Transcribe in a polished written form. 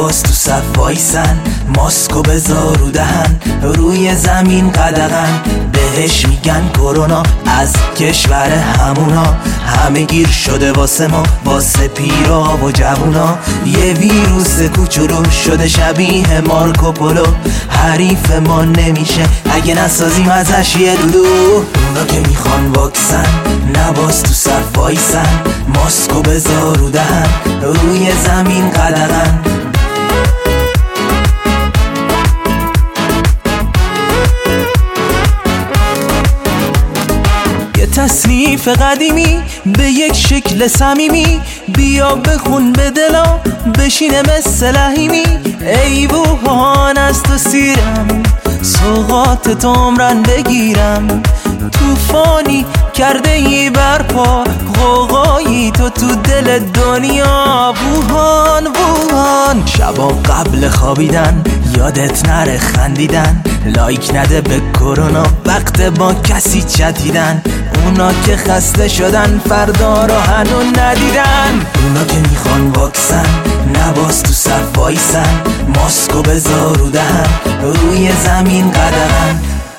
نباز تو صف وایسن، ماسکو بذار رو دهن، روی زمین قدغن. بهش میگن کرونا، از کشور همونا، همه گیر شده واسه ما، واسه پیرا و جوونا. یه ویروس کوچولو شده شبیه مارکوپولو، حریف ما نمیشه اگه نسازیم ازش یه دودو. اونا که میخوان واکسن، نباز تو صف وایسن، ماسکو بذار رو دهن، روی زمین قدغن. تصنیف قدیمی به یک شکل صمیمی، بیا بخون به دلا بشینه مثل لحیمی. ای بوهان از تو سیرم، سوغات تو عمرن بگیرم. توفانی کرده ای برپا، غوغایی تو دل دنیا. ووهان ووهان، شبا قبل خوابیدن یادت نره خندیدن، لایک نده به کرونا وقت با کسی چتیدن. اونا که خسته شدن فردا رو هنو ندیدن. اونا که میخوان واکسن، نباز تو صف وایسن، ماسکو بذار رو دهن، روی زمین قدغن.